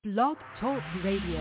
Blog Talk Radio.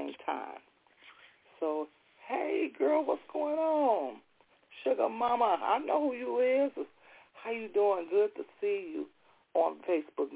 same time. So, hey, girl, what's going on? Sugar Mama, I know who you is. How you doing? Good to see you on Facebook.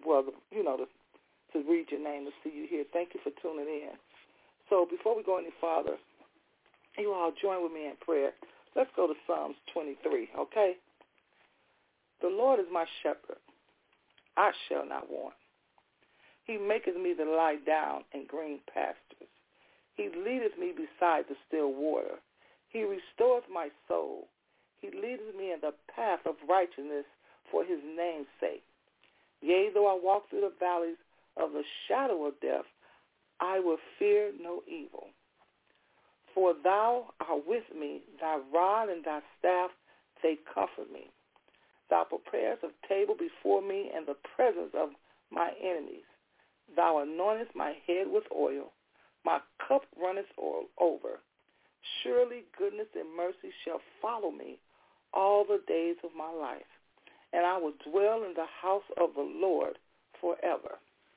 To read your name, to see you here. Thank you for tuning in. So before we go any farther, you all join with me in prayer. Let's go to Psalms 23, okay? The Lord is my shepherd. I shall not want. He maketh me to lie down in green pastures. He leadeth me beside the still water. He restoreth my soul. He leadeth me in the path of righteousness for his name's sake. Yea, though I walk through the valleys of the shadow of death, I will fear no evil. For thou art with me, thy rod and thy staff, they comfort me. Thou preparest a table before me in the presence of my enemies. Thou anointest my head with oil. My cup runneth over. Surely goodness and mercy shall follow me all the days of my life, and I will dwell in the house of the Lord forever.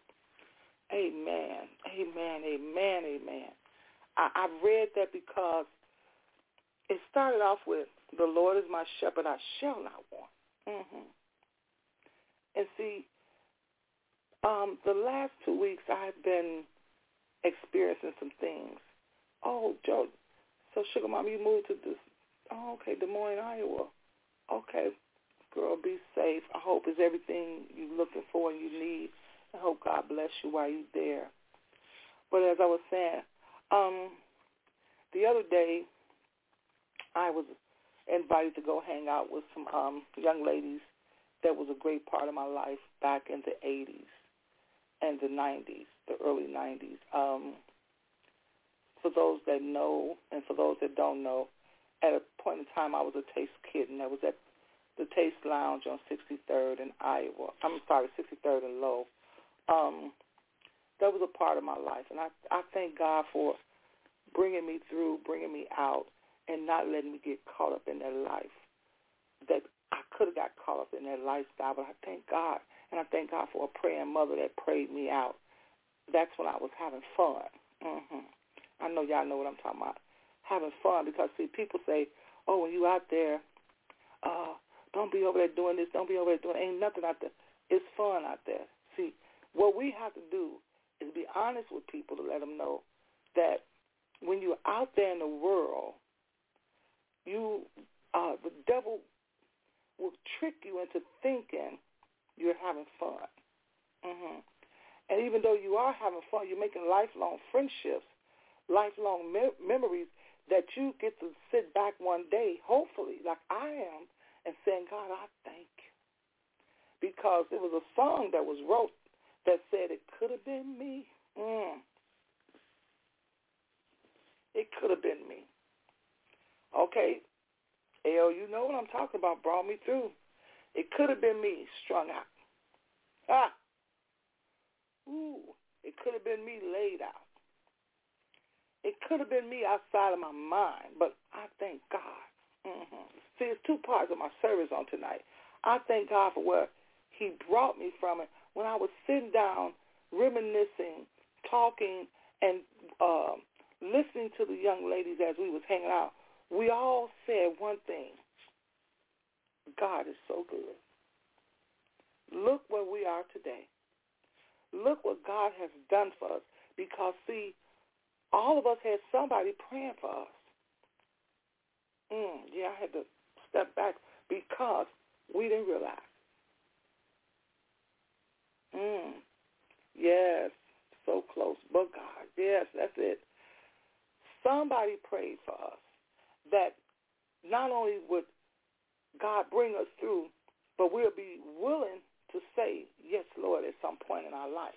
Amen, amen, amen, amen. I read that because it started off with, the Lord is my shepherd, I shall not want. Mm-hmm. And see, the last 2 weeks I've been experiencing some things. Oh, Joe, so Sugar Mama, you moved to this, Des Moines, Iowa. Okay, girl, be safe. I hope it's everything you're looking for and you need. I hope God bless you while you're there. But as I was saying, the other day I was invited to go hang out with some young ladies that was a great part of my life back in the 80s and the 90s, the early 90s. For those that know and for those that don't know, at a point in time I was a Taste Kitten. That was at the Taste Lounge on 63rd and 63rd and Low. That was a part of my life, and I thank God for bringing me through, bringing me out, and not letting me get caught up in that life. That I could have got caught up in that lifestyle, but I thank God, and I thank God for a praying mother that prayed me out. That's when I was having fun. Mm-hmm. I know y'all know what I'm talking about, having fun, because, see, people say, oh, when you out there, don't be over there doing this, don't be over there doing ain't nothing out there. It's fun out there. See, what we have to do is be honest with people to let them know that when you're out there in the world, the devil will trick you into thinking you're having fun. Mm-hmm. And even though you are having fun, you're making lifelong friendships, lifelong memories that you get to sit back one day, hopefully, like I am, and saying, God, I thank you. Because there was a song that was wrote that said, it could have been me. It could have been me. Okay, L, you know what I'm talking about, brought me through. It could have been me strung out. It could have been me laid out. It could have been me outside of my mind, but I thank God. Mm-hmm. See, there's two parts of my service on tonight. I thank God for where he brought me from it when I was sitting down, reminiscing, talking, and listening to the young ladies as we was hanging out. We all said one thing: God is so good. Look where we are today. Look what God has done for us. Because, see, all of us had somebody praying for us. I had to step back because we didn't realize. Yes, so close, but God. Yes, that's it. Somebody prayed for us that not only would God bring us through, but we'll be willing to say, yes, Lord, at some point in our life.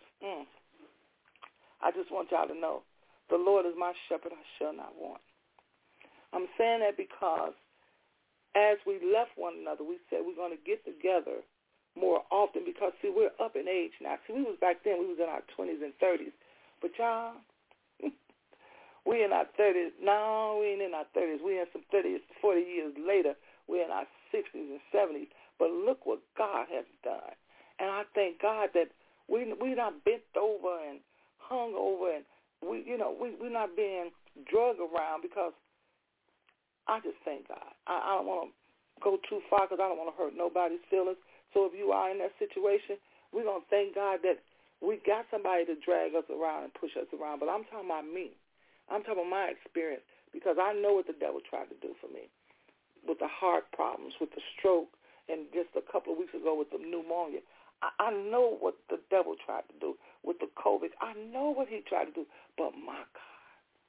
I just want y'all to know, the Lord is my shepherd, I shall not want. I'm saying that because as we left one another, we said we're going to get together more often because, see, we're up in age now. See, we was back then, we was in our 20s and 30s. But y'all, we in our 30s. No, we ain't in our 30s. We in some 30s, 40 years later. We're in our 60s and 70s. But look what God has done. And I thank God that we not bent over and hung over and we're not being drugged around, because I just thank God. I don't want to go too far because I don't want to hurt nobody's feelings. So if you are in that situation, we're going to thank God that we got somebody to drag us around and push us around. But I'm talking about me. I'm talking about my experience, because I know what the devil tried to do for me with the heart problems, with the stroke, and just a couple of weeks ago with the pneumonia. I know what the devil tried to do with the COVID. I know what he tried to do. But my God,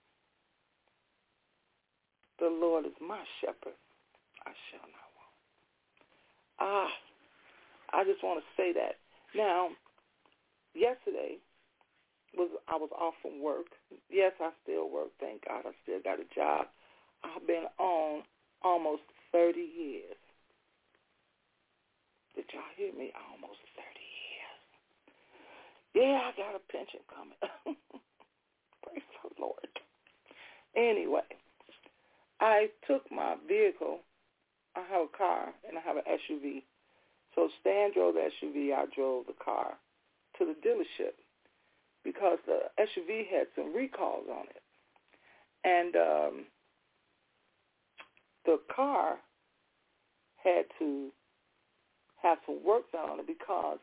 the Lord is my shepherd. I shall not want. I just want to say that. Now, yesterday, I was off from work. Yes, I still work. Thank God I still got a job. I've been on almost 30 years. Did y'all hear me? Almost 30 years. Yeah, I got a pension coming. Praise the Lord. Anyway, I took my vehicle. I have a car and I have an SUV. So Stan drove the SUV. I drove the car to the dealership because the SUV had some recalls on it. And the car had to have some work done on it because,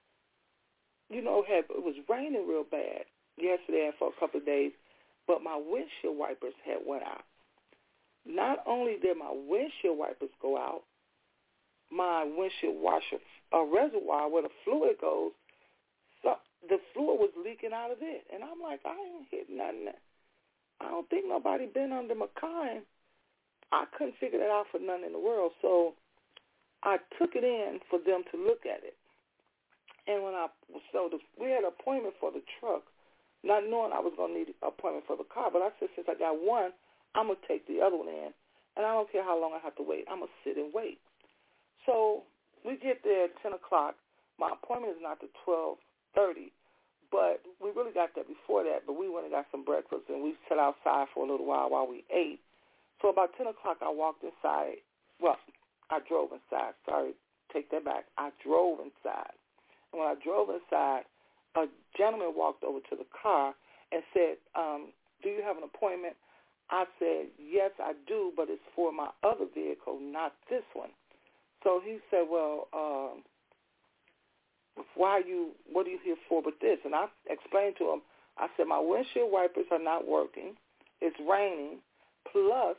it was raining real bad yesterday and for a couple of days, but my windshield wipers had went out. Not only did my windshield wipers go out, my windshield washer reservoir where the fluid goes, so the fluid was leaking out of it. And I'm like, I ain't hit nothing. I don't think nobody been under my car. And I couldn't figure that out for nothing in the world. So I took it in for them to look at it. And we had an appointment for the truck, not knowing I was going to need an appointment for the car. But I said, since I got one, I'm going to take the other one in. And I don't care how long I have to wait. I'm going to sit and wait. So we get there at 10 o'clock. My appointment is not to 12:30, but we really got there before that. But we went and got some breakfast, and we sat outside for a little while we ate. So about 10 o'clock, I walked inside. Well, I drove inside. Sorry, take that back. I drove inside. And when I drove inside, a gentleman walked over to the car and said, do you have an appointment? I said, yes, I do, but it's for my other vehicle, not this one. So he said, well, what are you here for with this? And I explained to him, I said, my windshield wipers are not working. It's raining. Plus,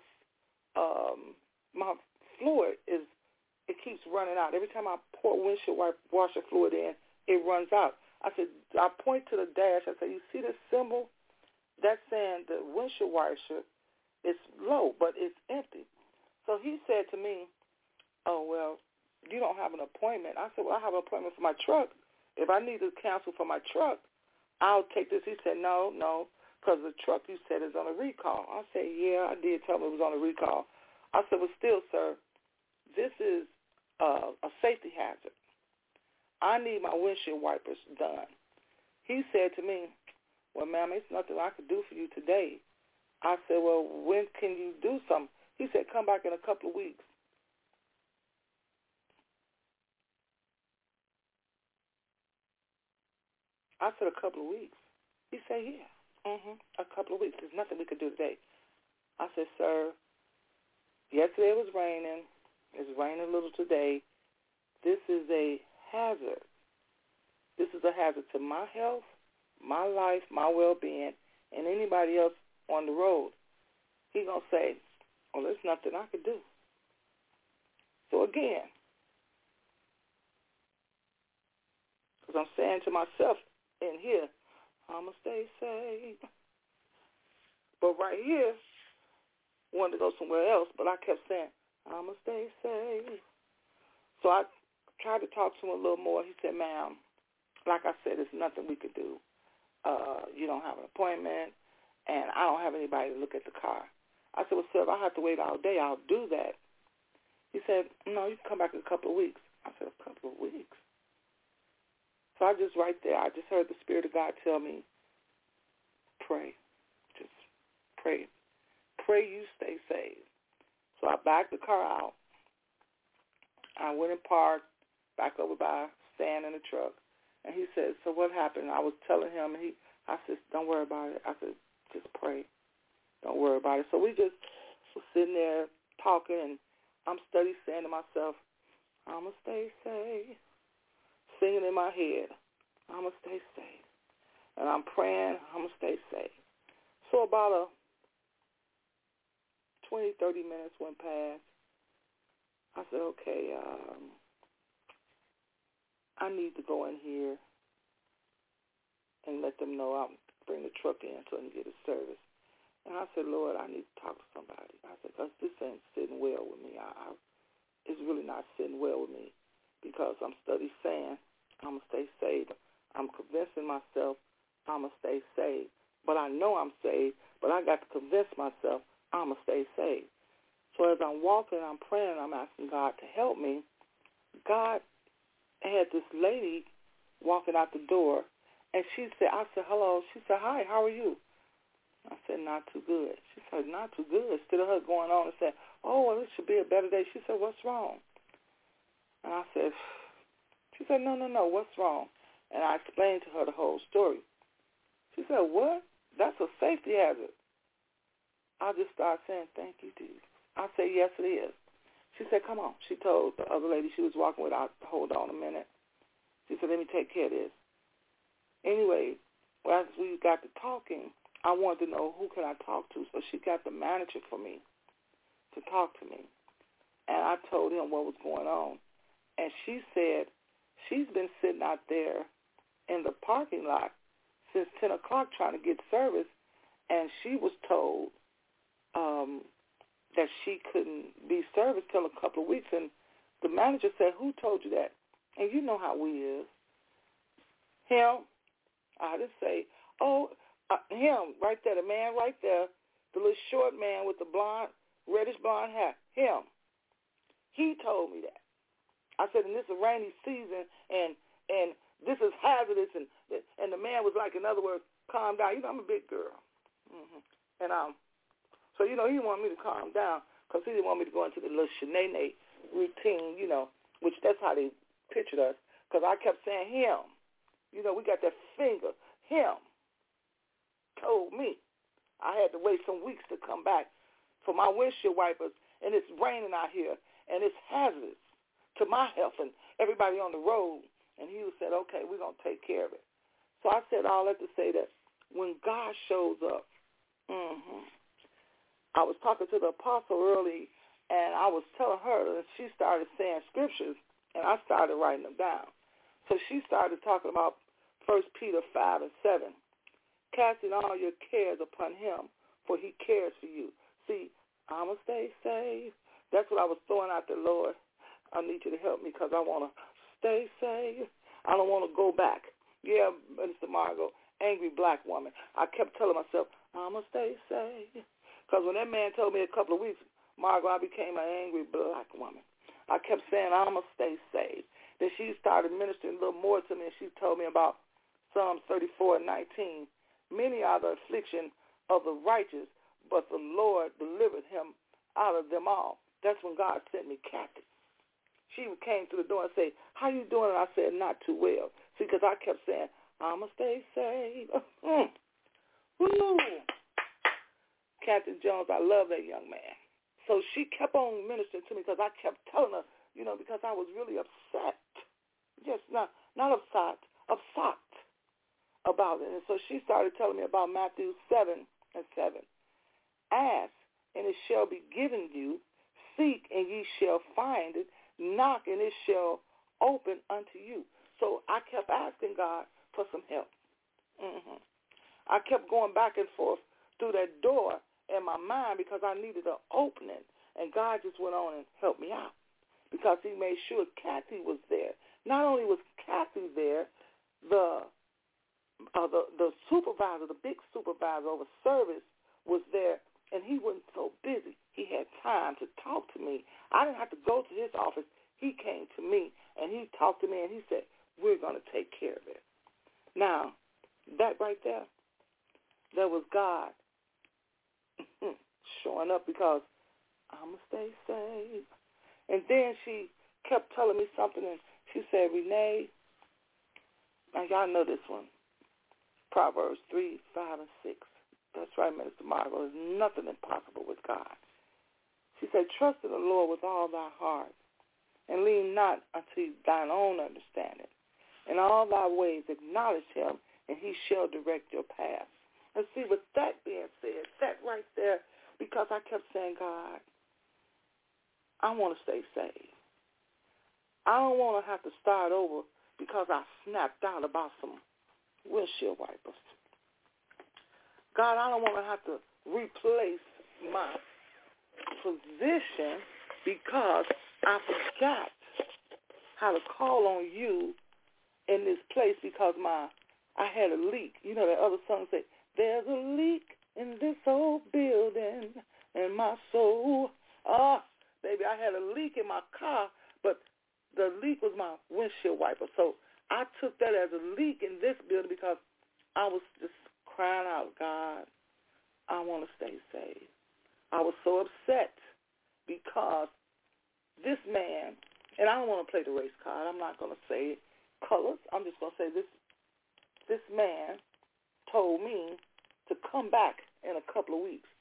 my fluid it keeps running out. Every time I pour windshield washer fluid in, it runs out. I said, I point to the dash. I said, you see this symbol? That's saying the windshield washer is low, but it's empty. So he said to me, oh, well, you don't have an appointment. I said, well, I have an appointment for my truck. If I need to cancel for my truck, I'll take this. He said, no, because the truck you said is on a recall. I said, yeah, I did tell him it was on a recall. I said, well, still, sir, this is a safety hazard. I need my windshield wipers done. He said to me, well, ma'am, it's nothing I could do for you today. I said, well, when can you do something? He said, come back in a couple of weeks. I said, a couple of weeks. He said, yeah, a couple of weeks. There's nothing we could do today. I said, sir, yesterday it was raining. It's raining a little today. This is a hazard. This is a hazard to my health, my life, my well-being, and anybody else on the road. He's going to say, well, there's nothing I could do. So again, because I'm saying to myself in here, I'm going to stay safe. But right here, I wanted to go somewhere else, but I kept saying, I'm going to stay safe. So I tried to talk to him a little more. He said, ma'am, like I said, there's nothing we could do. You don't have an appointment, and I don't have anybody to look at the car. I said, well, sir, if I have to wait all day, I'll do that. He said, no, you can come back in a couple of weeks. I said, a couple of weeks? So I just right there, I just heard the Spirit of God tell me, pray. Just pray. Pray you stay saved. So I backed the car out. I went and parked back over by Stan in the truck. And he said, so what happened? I was telling him, I said, don't worry about it. I said, Just pray. Don't worry about it. So we just were sitting there talking, and I'm steady saying to myself, I'm going to stay safe. Singing in my head, I'm going to stay safe. And I'm praying, I'm going to stay safe. So about 20, 30 minutes went past. I said, okay, I need to go in here and let them know I'll bring the truck in so I can get a service. And I said, Lord, I need to talk to somebody. I said, because this ain't sitting well with me. It's really not sitting well with me because I'm steady saying I'm going to stay saved. I'm convincing myself I'm going to stay saved. But I know I'm saved, but I got to convince myself I'm going to stay saved. So as I'm walking, I'm praying, I'm asking God to help me. God had this lady walking out the door, and I said, hello. She said, hi, how are you? I said, not too good. She said, not too good. Instead of her going on and saying, oh, well, it should be a better day. She said, what's wrong? And I said, she said, no, what's wrong? And I explained to her the whole story. She said, what? That's a safety hazard. I just started saying, thank you, Jesus. I said, yes, it is. She said, come on. She told the other lady she was walking with, hold on a minute. She said, let me take care of this. Anyway, as we got to talking, I wanted to know who can I talk to. So she got the manager for me to talk to me. And I told him what was going on. And she said she's been sitting out there in the parking lot since 10 o'clock trying to get service. And she was told that she couldn't be serviced till a couple of weeks. And the manager said, who told you that? And you know how we is. Him. I didn't say, him right there, the man right there, the little short man with the reddish blonde hair, him. He told me that. I said, and this is a rainy season, and this is hazardous, and the man was like, in other words, calm down. You know, I'm a big girl. Mm-hmm. And so, you know, he wanted me to calm down because he didn't want me to go into the little shenanigans routine, you know, which that's how they pictured us, because I kept saying him. You know, we got that finger. Him told me I had to wait some weeks to come back for my windshield wipers, and it's raining out here, and it's hazardous to my health and everybody on the road. And he said, okay, we're going to take care of it. So I said all that to say that when God shows up, I was talking to the apostle early, and I was telling her, and she started saying scriptures, and I started writing them down. So she started talking about 1 Peter 5 and 7, casting all your cares upon him, for he cares for you. See, I'm going to stay safe. That's what I was throwing out there, Lord. I need you to help me because I want to stay safe. I don't want to go back. Yeah, Mr. Margot, angry black woman. I kept telling myself, I'm going to stay safe. Because when that man told me a couple of weeks, Margot, I became an angry black woman. I kept saying, I'm going to stay safe. Then she started ministering a little more to me, and she told me about Psalms 34 and 19. Many are the affliction of the righteous, but the Lord delivered him out of them all. That's when God sent me captive. She came through the door and said, how you doing? And I said, not too well. See, because I kept saying, I'm going to stay safe. Woo! Captain Jones, I love that young man. So she kept on ministering to me because I kept telling her, you know, because I was really upset. Just not upset about it. And so she started telling me about Matthew 7 and 7. Ask, and it shall be given you. Seek, and ye shall find it. Knock, and it shall open unto you. So I kept asking God for some help. I kept going back and forth through that door in my mind because I needed an opening. And God just went on and helped me out because he made sure Kathy was there. Not only was Kathy there, the supervisor, the big supervisor over service was there, and he wasn't so busy. He had time to talk to me. I didn't have to go to his office. He came to me, and he talked to me, and he said, we're going to take care of it. Now, that right there, that was God showing up because I'm going to stay safe. And then she kept telling me something, and she said, Renee, now y'all know this one, Proverbs 3, 5, and 6. That's right, Minister Margot. There's nothing impossible with God. She said, trust in the Lord with all thy heart, and lean not unto thine own understanding. In all thy ways acknowledge him, and he shall direct your path. And see, with that being said, that right there, because I kept saying, God, I want to stay saved. I don't want to have to start over because I snapped out about some windshield wipers. God, I don't want to have to replace my position because I forgot how to call on you in this place because I had a leak. You know that other song say, there's a leak in this old building and my soul. Baby, I had a leak in my car, but the leak was my windshield wiper. So I took that as a leak in this building because I was just crying out, God, I want to stay saved. I was so upset because this man, and I don't want to play the race card. I'm not going to say colors. I'm just going to say this man told me to come back in a couple of weeks.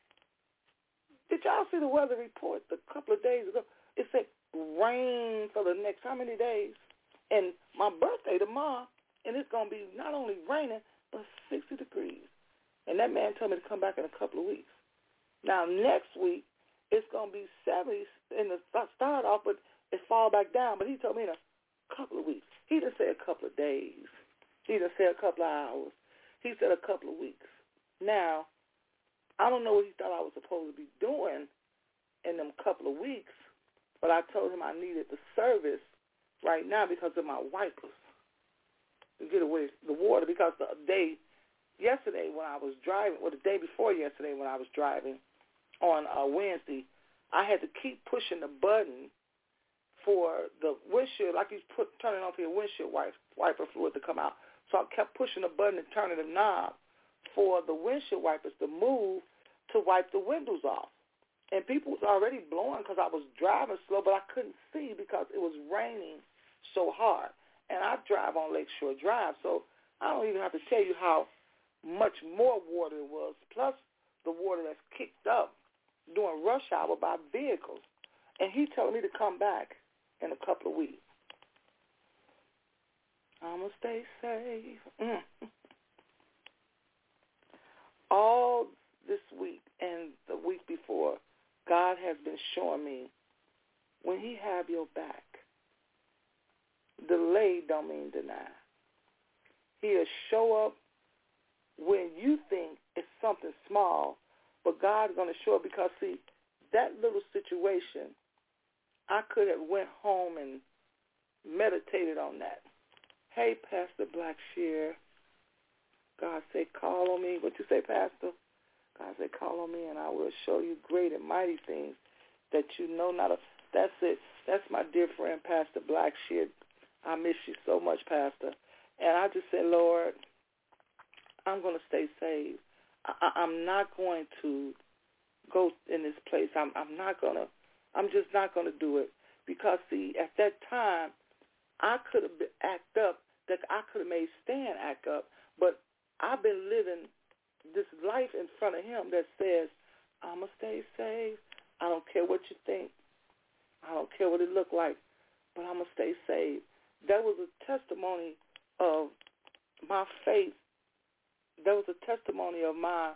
Did y'all see the weather report a couple of days ago? It said rain for the next how many days? And my birthday tomorrow, and it's going to be not only raining, but 60 degrees. And that man told me to come back in a couple of weeks. Now, next week, it's going to be 70 in the start off, but it fall back down. But he told me in a couple of weeks. He didn't say a couple of days. He didn't say a couple of hours. He said a couple of weeks. Now, I don't know what he thought I was supposed to be doing in them couple of weeks, but I told him I needed the service right now because of my wipers to get away the water because the day yesterday when I was driving, or the day before yesterday when I was driving on Wednesday, I had to keep pushing the button for the windshield, like you turning off your windshield wiper fluid to come out. So I kept pushing the button and turning the knob for the windshield wipers to move to wipe the windows off. And people was already blowing because I was driving slow, but I couldn't see because it was raining so hard. And I drive on Lakeshore Drive, so I don't even have to tell you how much more water it was, plus the water that's kicked up during rush hour by vehicles. And he told me to come back in a couple of weeks. I'm going to stay safe. All this week and the week before, God has been showing me when he have your back, delay don't mean deny. He'll show up when you think it's something small, but God's going to show up because, see, that little situation, I could have went home and meditated on that. Hey, Pastor Blackshear, God say, call on me. What you say, Pastor? God say, call on me, and I will show you great and mighty things that you know not of. That's it. That's my dear friend, Pastor Blackshear. I miss you so much, Pastor. And I just said, Lord, I'm going to stay saved. I'm not going to go in this place. I'm just not going to do it. Because, see, at that time, I could have act up, that I could have made Stan act up, but I've been living this life in front of him that says, I'm going to stay saved. I don't care what you think. I don't care what it look like, but I'm going to stay saved. That was a testimony of my faith. That was a testimony of my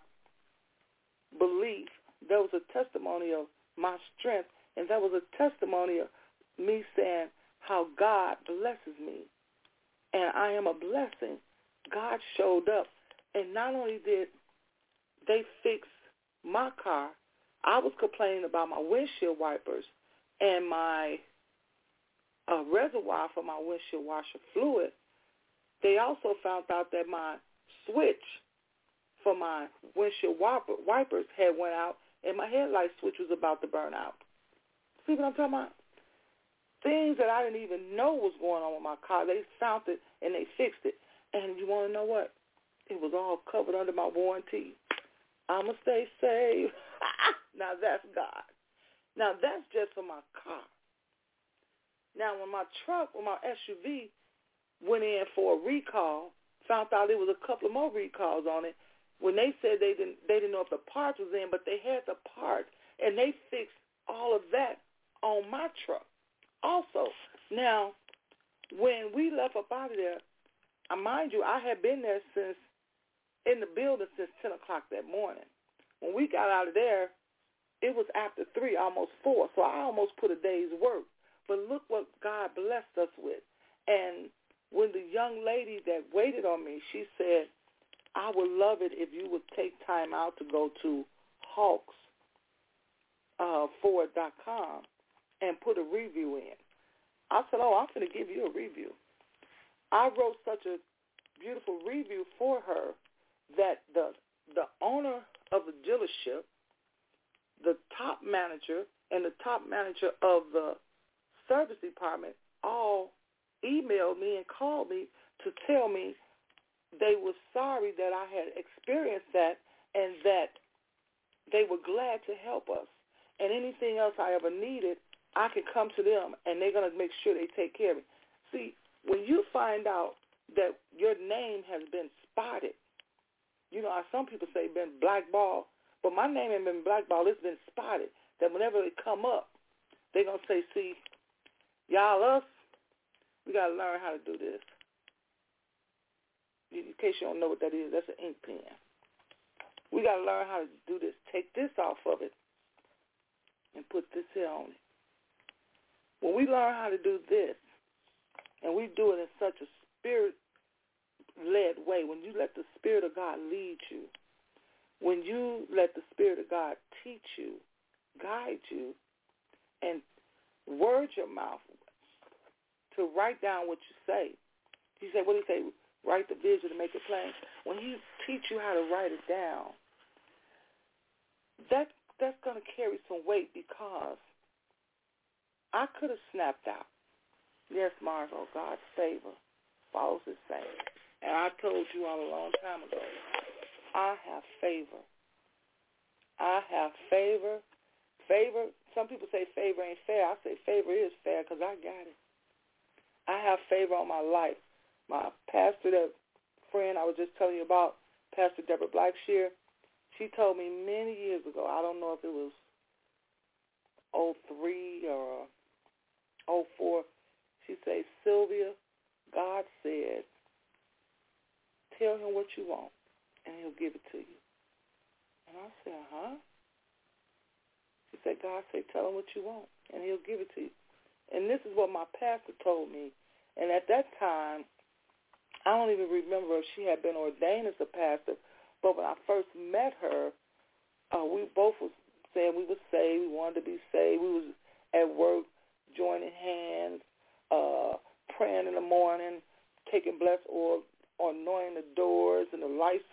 belief. That was a testimony of my strength. And that was a testimony of me saying how God blesses me. And I am a blessing. God showed up. And not only did they fix my car, I was complaining about my windshield wipers and my reservoir for my windshield washer fluid. They also found out that my switch for my windshield wipers had went out and my headlight switch was about to burn out. See what I'm talking about? Things that I didn't even know was going on with my car. They found it and they fixed it. And you want to know what? It was all covered under my warranty. I'm going to stay safe. Now that's God. Now that's just for my car. Now when my SUV went in for a recall, found out there was a couple of more recalls on it, when they said they didn't know if the parts was in, but they had the parts, and they fixed all of that on my truck also. Now, when we left up out of there, mind you, I had been there in the building since 10 o'clock that morning. When we got out of there, it was after 3, almost 4, so I almost put a day's work. But look what God blessed us with. And when the young lady that waited on me, she said, I would love it if you would take time out to go to hawksford.com and put a review in. I said, I'm going to give you a review. I wrote such a beautiful review for her that the owner of the dealership, the top manager, and the top manager of the service department all emailed me and called me to tell me they were sorry that I had experienced that and that they were glad to help us. And anything else I ever needed, I could come to them, and they're going to make sure they take care of me. See, when you find out that your name has been spotted, you know, some people say been blackballed, but my name ain't been blackballed. It's been spotted, that whenever they come up, they're going to say, see, y'all, us, we got to learn how to do this. In case you don't know what that is, that's an ink pen. We got to learn how to do this. Take this off of it and put this here on it. When we learn how to do this, and we do it in such a spirit-led way, when you let the Spirit of God lead you, when you let the Spirit of God teach you, guide you, and word your mouth to write down what you say. He said, what did he say? Write the vision to make it plain. When he teach you how to write it down, that's going to carry some weight, because I could have snapped out. Yes, Margot, God's favor follows his saying. And I told you all a long time ago, I have favor. I have favor. Favor, some people say favor ain't fair. I say favor is fair because I got it. I have favor on my life. My pastor, that friend I was just telling you about, Pastor Deborah Blackshear, she told me many years ago, I don't know if it was 03 or 04, she said, Sylvia, God said, tell him what you want, and he'll give it to you. And I said, huh? She said, God said, tell him what you want, and he'll give it to you. And this is what my pastor told me. And at that time, I don't even remember if she had been ordained as a pastor, but when I first met her, we both was saying we were saved, we wanted to be saved. We was at work joining hands, praying in the morning, taking blessed oil, anointing the doors and the lights.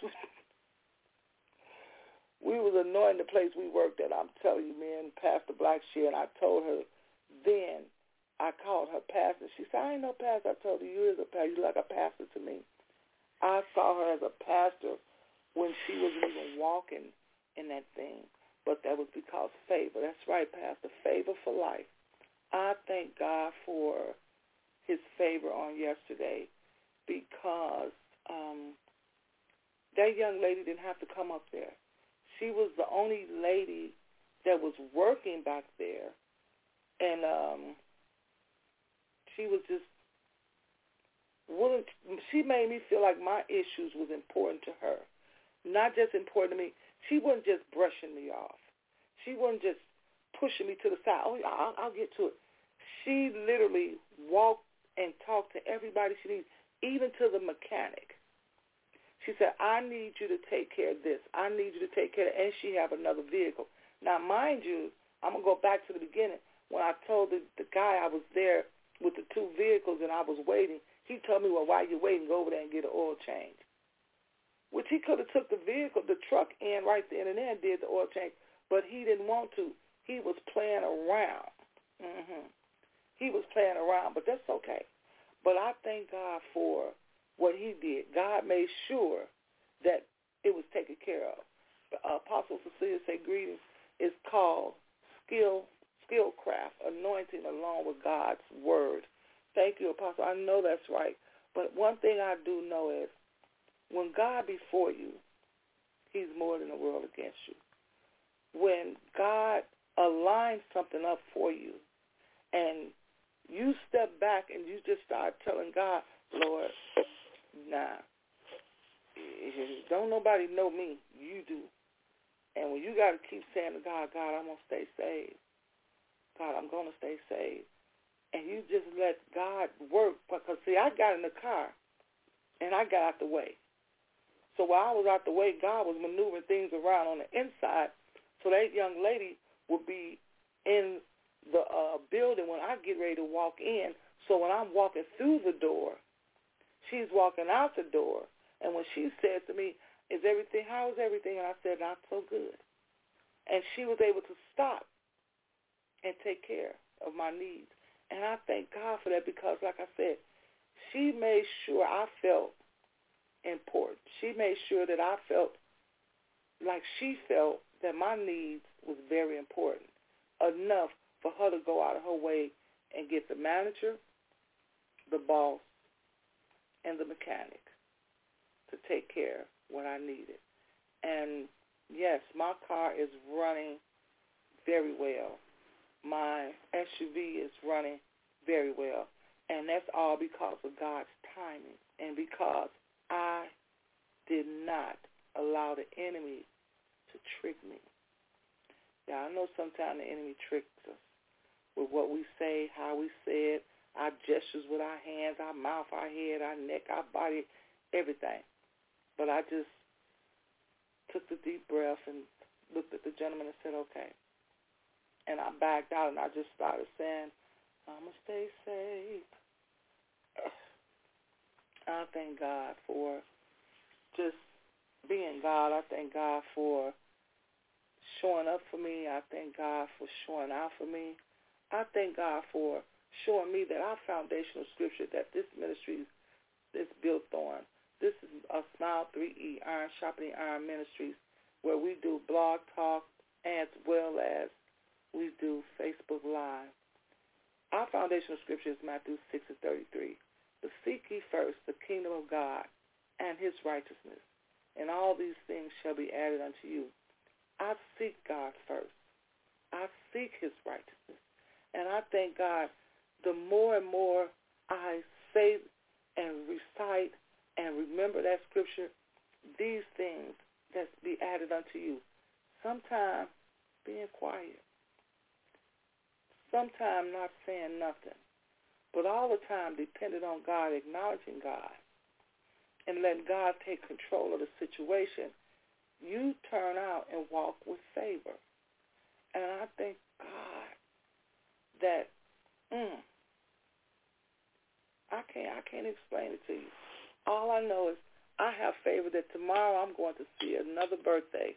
We was anointing the place we worked at. I'm telling you, man, Pastor Blackshear, and I told her then, I called her pastor. She said, I ain't no pastor. I told her, you is a pastor. You're like a pastor to me. I saw her as a pastor when she wasn't even walking in that thing. But that was because favor. That's right, Pastor. Favor for life. I thank God for his favor on yesterday, because that young lady didn't have to come up there. She was the only lady that was working back there, and she was just willing. She made me feel like my issues was important to her, not just important to me. She wasn't just brushing me off. She wasn't just pushing me to the side. Oh, I'll get to it. She literally walked and talked to everybody she needs, even to the mechanic. She said, I need you to take care of this. I need you to take care of it. And she have another vehicle. Now, mind you, I'm going to go back to the beginning. When I told the guy I was there with the 2 vehicles and I was waiting, he told me, well, while you're waiting, go over there and get an oil change. Which he could have took the truck in right then and there and did the oil change, but he didn't want to. He was playing around. He was playing around, but that's okay. But I thank God for what he did. God made sure that it was taken care of. Apostle Cecilia said greetings. It's called Skillcraft, anointing along with God's word. Thank you, Apostle. I know that's right. But one thing I do know is when God before you, he's more than the world against you. When God aligns something up for you and you step back and you just start telling God, Lord, nah, don't nobody know me. You do. And when you got to keep saying to God, God, I'm going to stay saved. God, I'm going to stay saved. And you just let God work. Because, see, I got in the car, and I got out the way. So while I was out the way, God was maneuvering things around on the inside so that young lady would be in the building when I get ready to walk in. So when I'm walking through the door, she's walking out the door. And when she said to me, how is everything? And I said, not so good. And she was able to stop and take care of my needs. And I thank God for that because, like I said, she made sure I felt important. She made sure that I felt like she felt that my needs was very important, enough for her to go out of her way and get the manager, the boss, and the mechanic to take care of what I needed. And, yes, my car is running very well. My SUV is running very well. And that's all because of God's timing and because I did not allow the enemy to trick me. Now, I know sometimes the enemy tricks us with what we say, how we say it, our gestures with our hands, our mouth, our head, our neck, our body, everything. But I just took the deep breath and looked at the gentleman and said, okay. And I backed out and I just started saying, I'm going to stay safe. I thank God for just being God. I thank God for showing up for me. I thank God for showing out for me. I thank God for showing me that our foundational scripture that this ministry is built on. This is a Smile 3E, Iron Sharpening Iron Ministries, where we do blog talk as well as we do Facebook Live. Our foundational scripture is Matthew 6:33. But seek ye first the kingdom of God and his righteousness, and all these things shall be added unto you. I seek God first. I seek his righteousness. And I thank God the more and more I say and recite and remember that scripture, these things that be added unto you. Sometimes being quiet. Sometimes not saying nothing. But all the time dependent on God, acknowledging God, and letting God take control of the situation, you turn out and walk with favor. And I thank God that I can't explain it to you. All I know is I have favor that tomorrow I'm going to see another birthday.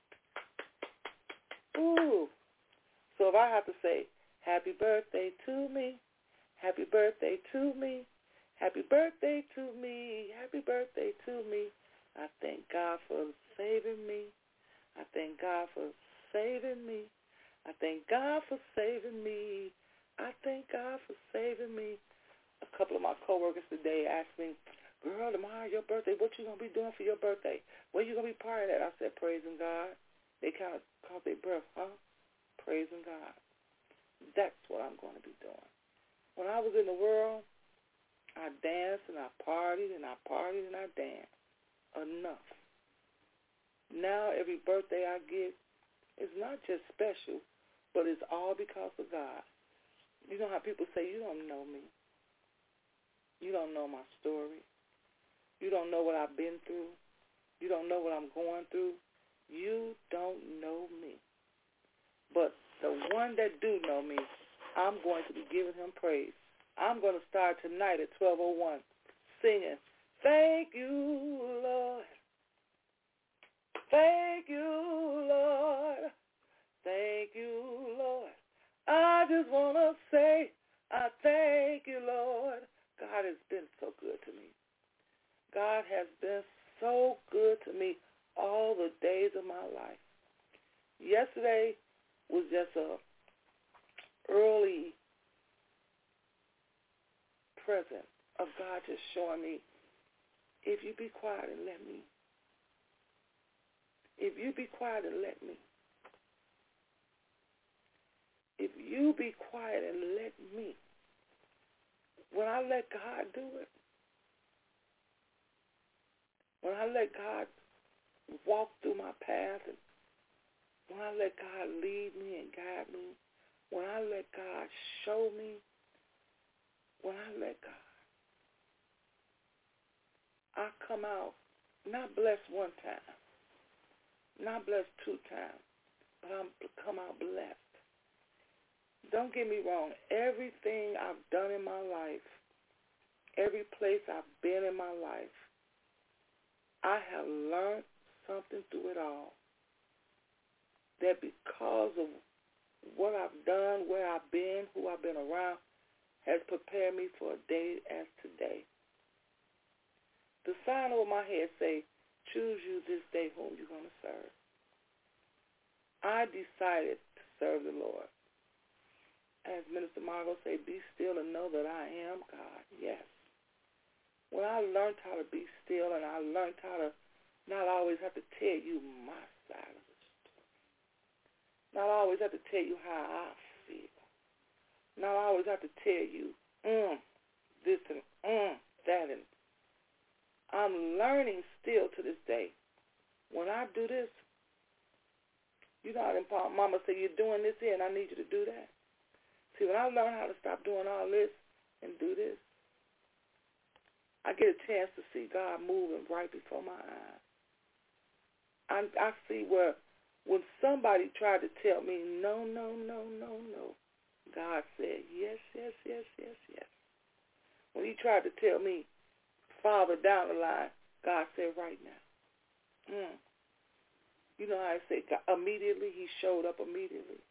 Ooh. So if I have to say, happy birthday to me, happy birthday to me, happy birthday to me, happy birthday to me, I thank God for saving me. I thank God for saving me. I thank God for saving me. I thank God for saving me. A couple of my coworkers today asked me, girl, tomorrow your birthday, what you going to be doing for your birthday? Where you going to be partying at? I said, praising God. They kind of caught their breath, praising God. That's what I'm going to be doing. When I was in the world, I danced and I partied and I partied and I danced. Enough. Now every birthday I get is not just special, but it's all because of God. You know how people say, you don't know me. You don't know my story. You don't know what I've been through. You don't know what I'm going through. You don't know me. But the one that do know me, I'm going to be giving him praise. I'm going to start tonight at 12:01 singing, thank you, Lord. Thank you, Lord. Thank you, Lord. I just want to say, I thank you, Lord. God has been so good to me. God has been so good to me all the days of my life. Yesterday was just a early present of God just showing me, if you be quiet and let me, If you be quiet and let me. If you be quiet and let me. When I let God do it, when I let God walk through my path, and when I let God lead me and guide me, when I let God show me, when I let God, I come out not blessed one time, not blessed two times, but I'm come out blessed. Don't get me wrong. Everything I've done in my life, every place I've been in my life, I have learned something through it all. That because of what I've done, where I've been, who I've been around, has prepared me for a day as today. The sign over my head say, choose you this day whom you're going to serve. I decided to serve the Lord. As Minister Margot say, be still and know that I am God. Yes. When I learned how to be still and I learned how to not always have to tell you my side of the story. Not always have to tell you how I feel. Not always have to tell you this and that. And I'm learning still to this day. When I do this, you know how Mama say, you're doing this here and I need you to do that. See, when I learn how to stop doing all this and do this, I get a chance to see God moving right before my eyes. I see where when somebody tried to tell me, no, God said, yes. When he tried to tell me farther down the line, God said, right now. You know how I say, God, immediately, he showed up immediately.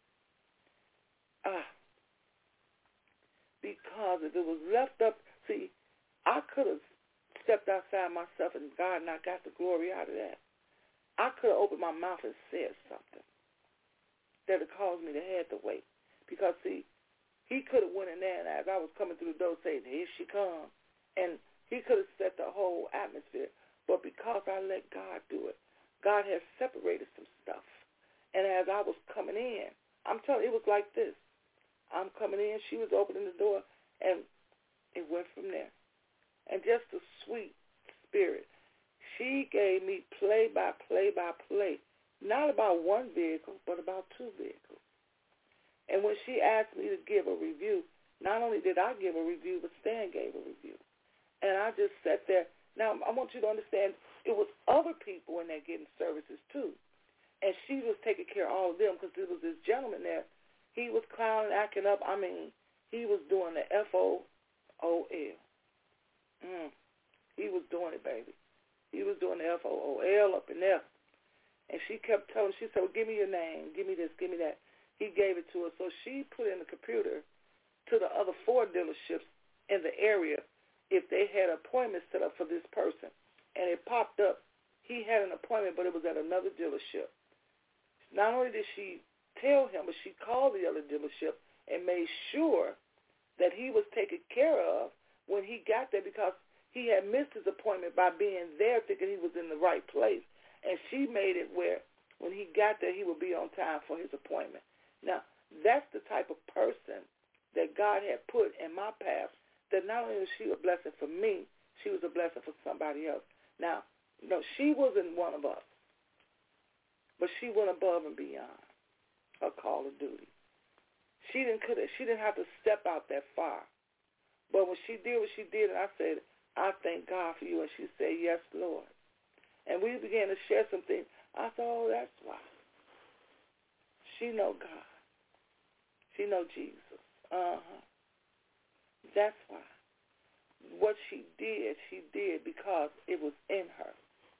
Because if it was left up, see, I could have stepped outside myself and God not got the glory out of that. I could have opened my mouth and said something that would cause me to have to wait. Because, see, he could have went in there and as I was coming through the door saying, here she comes. And he could have set the whole atmosphere. But because I let God do it, God has separated some stuff. And as I was coming in, I'm telling you, it was like this. I'm coming in, she was opening the door, and it went from there. And just a sweet spirit. She gave me play by play, not about one vehicle, but about two vehicles. And when she asked me to give a review, not only did I give a review, but Stan gave a review. And I just sat there. Now, I want you to understand, it was other people in there getting services too. And she was taking care of all of them because there was this gentleman there. He was clowning, acting up. I mean, he was doing the FOOL. He was doing it, baby. He was doing the FOOL up in there. And she kept telling, she said, well, give me your name. Give me this, give me that. He gave it to her. So she put in the computer to the other 4 dealerships in the area if they had appointments set up for this person. And it popped up. He had an appointment, but it was at another dealership. Not only did she tell him, but she called the other dealership and made sure that he was taken care of when he got there because he had missed his appointment by being there thinking he was in the right place. And she made it where when he got there, he would be on time for his appointment. Now, that's the type of person that God had put in my path, that not only was she a blessing for me, she was a blessing for somebody else. Now, no, she wasn't one of us, but she went above and beyond her call of duty. She didn't have to step out that far. But when she did what she did, and I said, I thank God for you, and she said, yes, Lord. And we began to share some things. I thought, oh, that's why. She know God. She know Jesus. That's why. What she did because it was in her.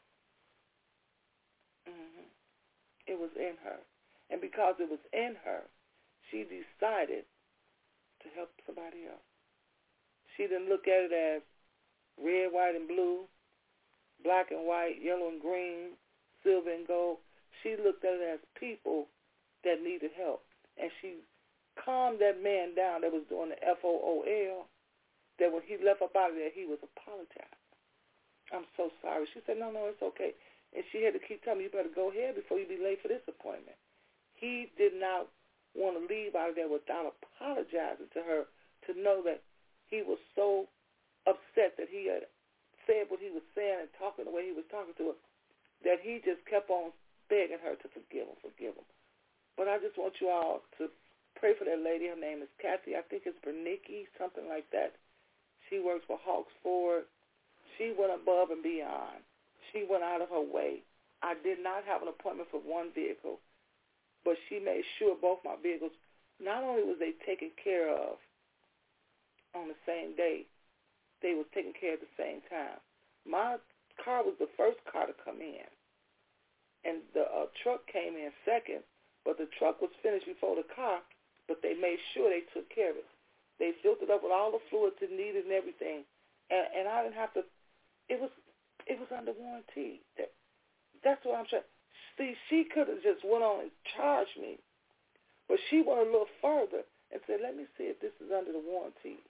It was in her. And because it was in her, she decided to help somebody else. She didn't look at it as red, white, and blue, black and white, yellow and green, silver and gold. She looked at it as people that needed help. And she calmed that man down that was doing the FOOL, that when he left up out of there, he was apologizing. I'm so sorry. She said, no, it's okay. And she had to keep telling me, you better go ahead before you be late for this appointment. He did not want to leave out of there without apologizing to her, to know that he was so upset that he had said what he was saying and talking the way he was talking to her, that he just kept on begging her to forgive him. But I just want you all to pray for that lady. Her name is Kathy. I think it's Bernicki, something like that. She works for Hawks Ford. She went above and beyond. She went out of her way. I did not have an appointment for one vehicle, but she made sure both my vehicles, not only was they taken care of on the same day, they was taken care of at the same time. My car was the first car to come in, and the truck came in second, but the truck was finished before the car, but they made sure they took care of it. They filled it up with all the fluids it needed and everything, and I didn't have to. It was under warranty. That's what I'm trying. See, she could have just went on and charged me, but she went a little further and said, let me see if this is under the warranty.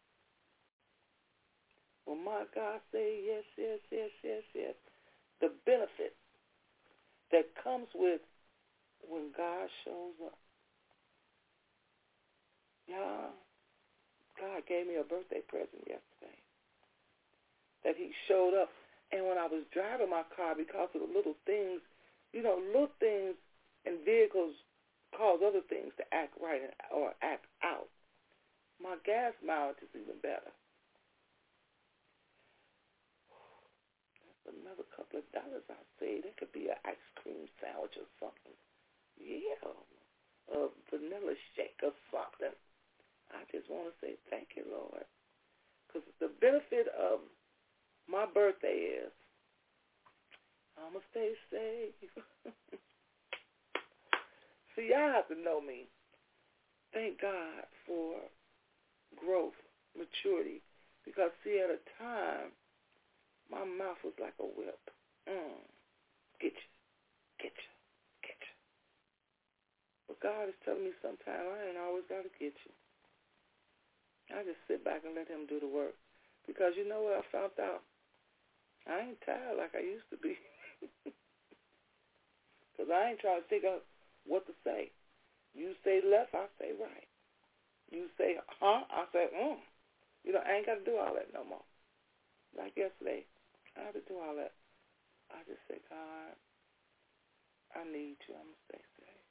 Well, my God, say yes. The benefit that comes with when God shows up. Yeah, God gave me a birthday present yesterday. That he showed up. And when I was driving my car, because of the little things, little things in vehicles cause other things to act right or act out. My gas mileage is even better. Another couple of dollars, I say. There could be an ice cream sandwich or something. Yeah, a vanilla shake or something. I just want to say thank you, Lord. Because the benefit of my birthday is I'm going to stay safe. See, y'all have to know me. Thank God for growth, maturity. Because, see, at a time, my mouth was like a whip. Get you. But God is telling me sometimes I ain't always got to get you. I just sit back and let him do the work. Because you know what I found out? I ain't tired like I used to be. Because I ain't trying to think of what to say. You say left, I say right. You say, I say, I ain't got to do all that no more. Like yesterday, I had to do all that. I just said, God, I need you. I'm going to stay safe.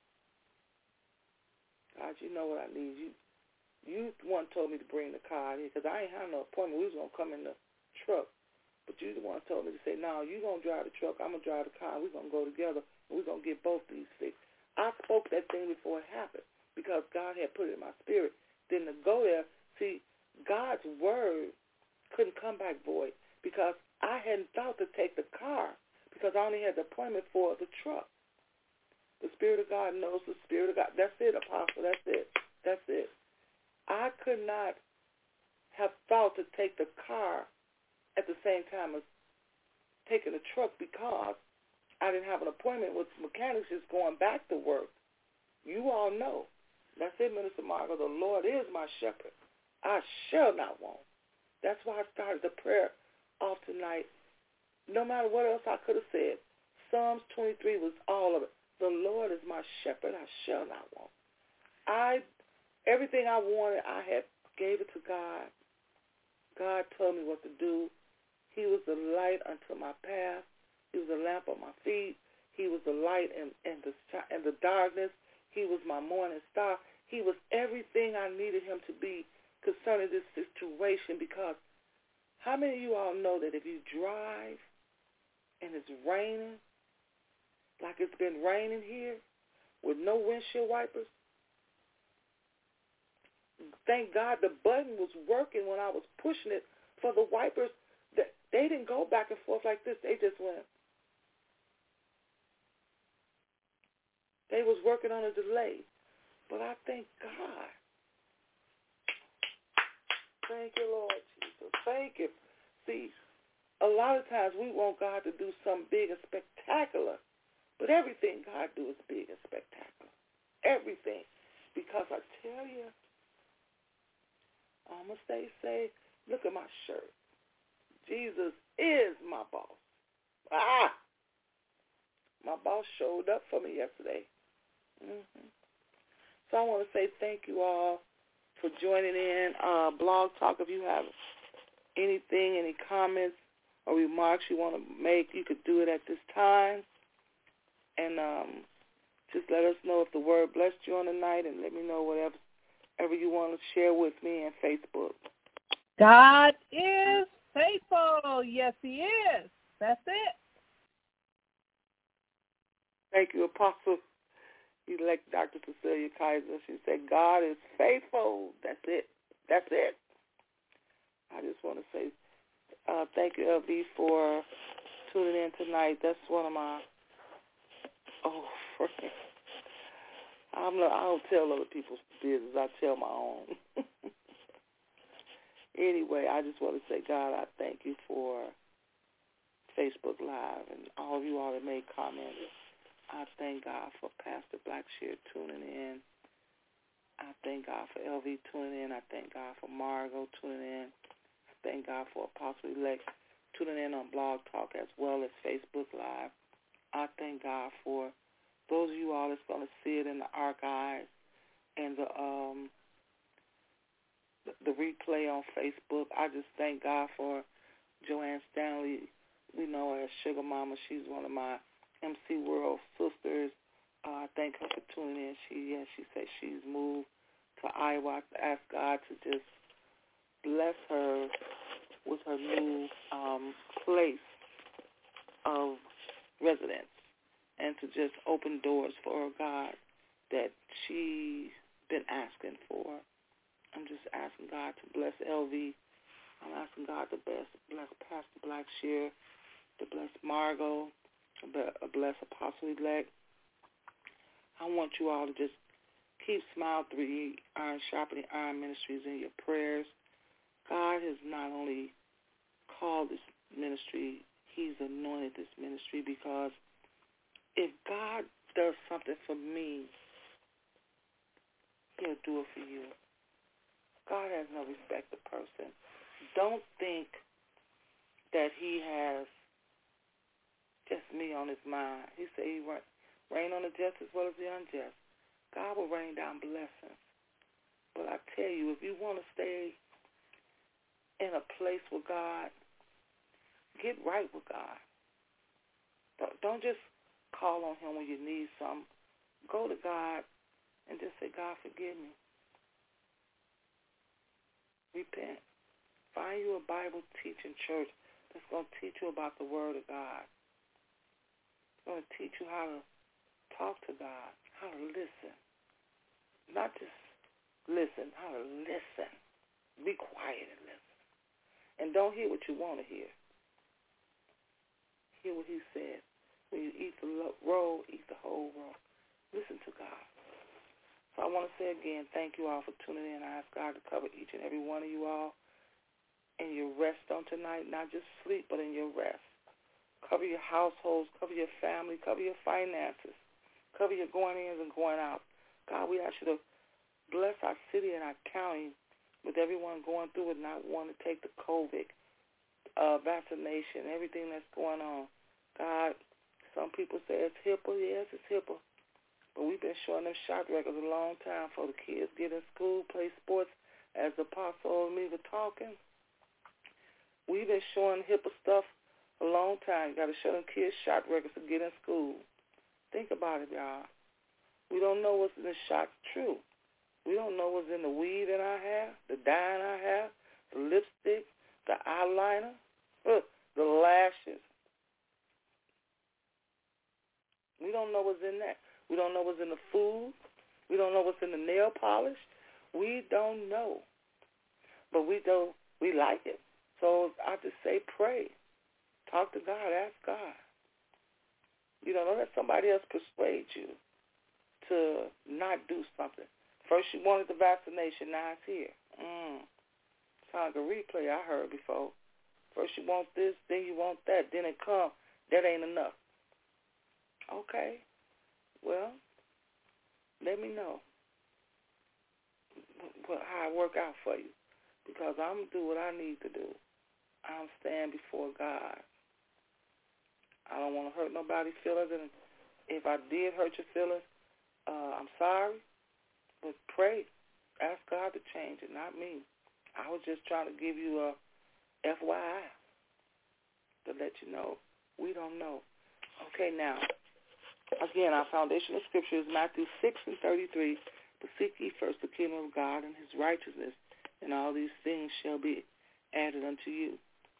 God, you know what I need. You one told me to bring the car out here because I ain't had no appointment. We was going to come in the truck. But you the one told me to say, no, you going to drive the truck. I'm going to drive the car. We're going to go together. And we're going to get both these fixed. I spoke that thing before it happened because God had put it in my spirit. Then to go there, see, God's word couldn't come back void because I hadn't thought to take the car because I only had the appointment for the truck. The Spirit of God knows the Spirit of God. That's it, Apostle. That's it. I could not have thought to take the car at the same time as taking the truck because I didn't have an appointment with mechanics just going back to work. You all know. That's it, Minister Margot. The Lord is my shepherd. I shall not want. That's why I started the prayer off tonight. No matter what else I could have said, Psalms 23 was all of it. The Lord is my shepherd. I shall not want. Everything I wanted, I had gave it to God. God told me what to do. He was the light unto my path. He was a lamp on my feet. He was the light in the darkness. He was my morning star. He was everything I needed him to be concerning this situation because how many of you all know that if you drive and it's raining, like it's been raining here, with no windshield wipers, thank God the button was working when I was pushing it for the wipers. They didn't go back and forth like this. They just went. They was working on a delay. But I thank God. Thank you, Lord Jesus. Thank you. See, a lot of times we want God to do something big and spectacular. But everything God do is big and spectacular. Everything. Because I tell you, I'm going to stay safe. Look at my shirt. Jesus is my boss. all showed up for me yesterday. So I want to say thank you all for joining in. Blog Talk, if you have anything, any comments or remarks you want to make, you could do it at this time. And just let us know if the word blessed you on the night, and let me know whatever you want to share with me on Facebook. God is faithful. Yes, he is. That's it. Thank you, Apostle Elect Dr. Cecilia Kaiser. She said, God is faithful. That's it. That's it. I just want to say thank you, LB, for tuning in tonight. That's one of my, I don't tell other people's business. I tell my own. Anyway, I just want to say, God, I thank you for Facebook Live and all of you all that made comments. I thank God for Pastor Blackshear tuning in. I thank God for LV tuning in. I thank God for Margot tuning in. I thank God for Apostle Elect tuning in on Blog Talk as well as Facebook Live. I thank God for those of you all that's going to see it in the archives and the replay on Facebook. I just thank God for Joanne Stanley. We know her as Sugar Mama. She's one of my MC World sisters. I thank her for tuning in. She said she's moved to Iowa. I ask God to just bless her with her new place of residence and to just open doors for her, God, that she's been asking for. I'm just asking God to bless LV. I'm asking God to bless Pastor Blackshear, to bless Margot, to bless Apostle Elect. I want you all to just keep Smile 3 Iron Sharpening Iron Ministries in your prayers. God has not only called this ministry, he's anointed this ministry, because if God does something for me, he'll do it for you. God has no respect of person. Don't think that he has just me on his mind. He said he rain on the just as well as the unjust. God will rain down blessings. But I tell you, if you want to stay in a place with God, get right with God. Don't just call on him when you need something. Go to God and just say, God, forgive me. Repent. Find you a Bible teaching church that's going to teach you about the Word of God. It's going to teach you how to talk to God, how to listen. Not just listen, how to listen. Be quiet and listen. And don't hear what you want to hear. Hear what he said. When you eat the roll, eat the whole roll. Listen to God. So I want to say again, thank you all for tuning in. I ask God to cover each and every one of you all in your rest on tonight, not just sleep, but in your rest. Cover your households, cover your family, cover your finances, cover your going ins and going out. God, we ask you to bless our city and our county with everyone going through it, not wanting to take the COVID vaccination, everything that's going on. God, some people say it's HIPAA. Yes, it's HIPAA. But we've been showing them shot records a long time for the kids get in school, play sports, as the apostle and me were talking. We've been showing HIPAA stuff a long time. You got to show them kids shot records to get in school. Think about it, y'all. We don't know what's in the shots true. We don't know what's in the weave in our hair, the dye in our hair, the lipstick, the eyeliner, the lashes. We don't know what's in that. We don't know what's in the food. We don't know what's in the nail polish. We don't know. But we know we like it. So I just say pray. Talk to God. Ask God. Don't let somebody else persuade you to not do something. First you wanted the vaccination, now it's here. Sounds like a replay I heard before. First you want this, then you want that, then it comes. That ain't enough. Okay. Well, let me know how it work out for you, because I'm going to do what I need to do. I'm stand before God. I don't want to hurt nobody's feelings, and If I did hurt your feelings, I'm sorry, but pray. Ask God to change it, not me. I was just trying to give you a FYI to let you know we don't know. Okay, now, again, our foundational scripture is Matthew 6:33. But seek ye first the kingdom of God and his righteousness, and all these things shall be added unto you.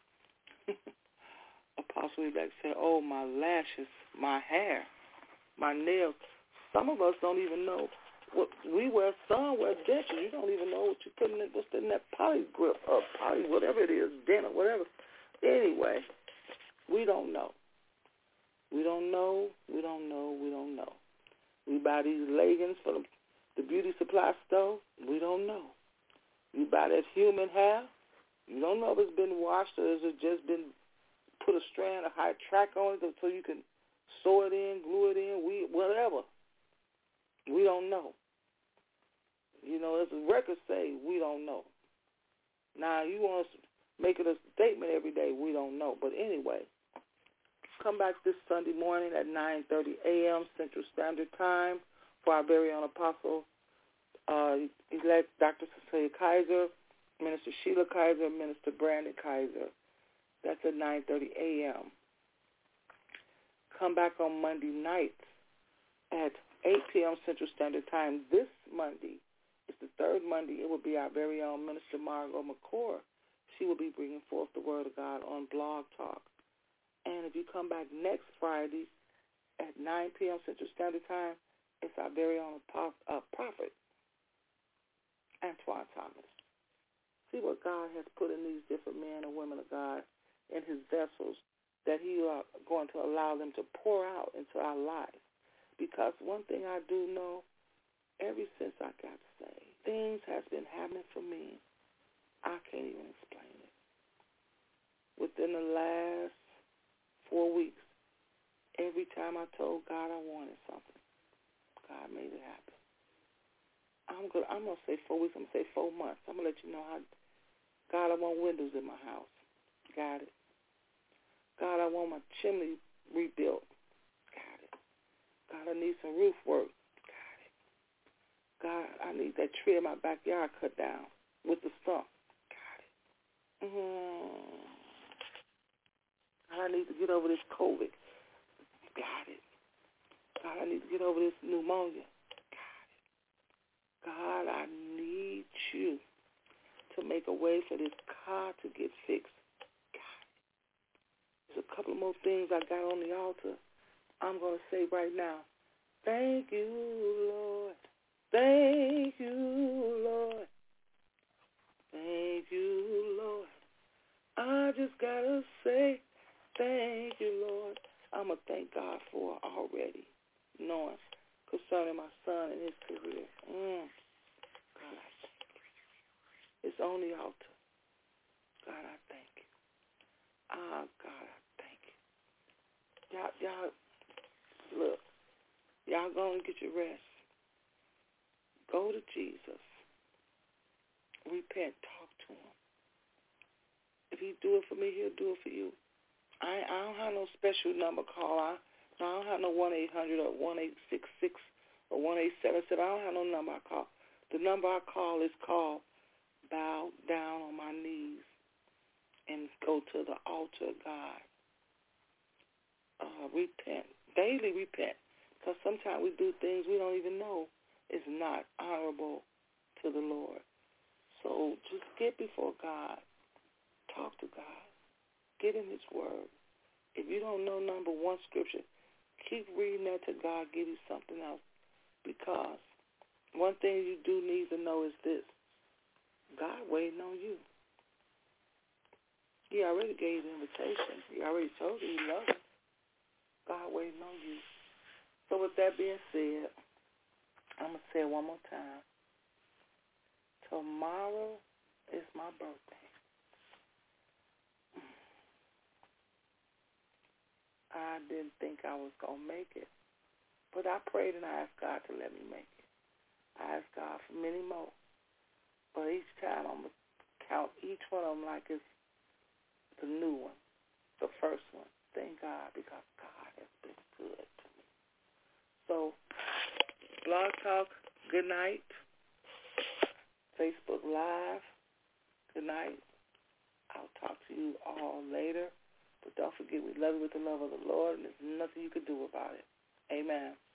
Apostle Elect said, oh, my lashes, my hair, my nails. Some of us don't even know what we wear. Some wear dentures. You don't even know what you put in it. What's in that poly grip or poly, whatever it is, dent or whatever. Anyway, we don't know. We don't know. We don't know. We don't know. We buy these leggings for the beauty supply store. We don't know. You buy that human hair. You don't know if it's been washed or has it just been put a strand of high track on it so you can sew it in, glue it in, whatever. We don't know. You know, as the records say, we don't know. Now, you want to make it a statement every day, we don't know. But anyway, come back this Sunday morning at 9:30 a.m. Central Standard Time for our very own Apostle elect Dr. Cecilia Kaiser, Minister Sheila Kaiser, Minister Brandon Kaiser. That's at 9:30 a.m. Come back on Monday nights at 8 p.m. Central Standard Time. This Monday, it's the third Monday, it will be our very own Minister Margot McCord. She will be bringing forth the Word of God on Blog Talk. And if you come back next Friday at 9 p.m. Central Standard Time, it's our very own prophet, Antoine Thomas. See what God has put in these different men and women of God in his vessels that he is going to allow them to pour out into our lives. Because one thing I do know, ever since I got saved, things has been happening for me. I can't even explain it. Within the last 4 weeks, every time I told God I wanted something, God made it happen. I'm going to say 4 weeks. I'm going to say 4 months. I'm going to let you know how. God, I want windows in my house. Got it. God, I want my chimney rebuilt. Got it. God, I need some roof work. Got it. God, I need that tree in my backyard cut down with the stump. Got it. God, I need to get over this COVID. Got it. God, I need to get over this pneumonia. Got it. God, I need you to make a way for this car to get fixed. God, there's a couple of more things I got on the altar. I'm going to say right now, thank you, Lord. Thank you, Lord. Thank you, Lord. I just got to say thank you, Lord. I'm going to thank God for already knowing concerning my son and his career. God, I thank you. It's on the altar. God, I thank you. God, I thank you. Y'all, look, y'all go and get your rest. Go to Jesus. Repent. Talk to him. If he do it for me, he'll do it for you. I don't have no special number call. I don't have no 1-800 or 1-866 or 1-877. I don't have no number I call. The number I call is called bow down on my knees and go to the altar of God. Repent. Daily repent. Because sometimes we do things we don't even know is not honorable to the Lord. So just get before God. Talk to God. Get in his word. If you don't know number one scripture, keep reading that till God give you something else. Because one thing you do need to know is this. God waiting on you. He already gave the invitation. He already told you he loves you. God waiting on you. So with that being said, I'm going to say it one more time. Tomorrow is my birthday. I didn't think I was going to make it. But I prayed and I asked God to let me make it. I asked God for many more. But each time I'm going to count each one of them like it's the new one, the first one. Thank God, because God has been good to me. So, Blog Talk, good night. Facebook Live, good night. I'll talk to you all later. But don't forget, we love you with the love of the Lord, and there's nothing you can do about it. Amen.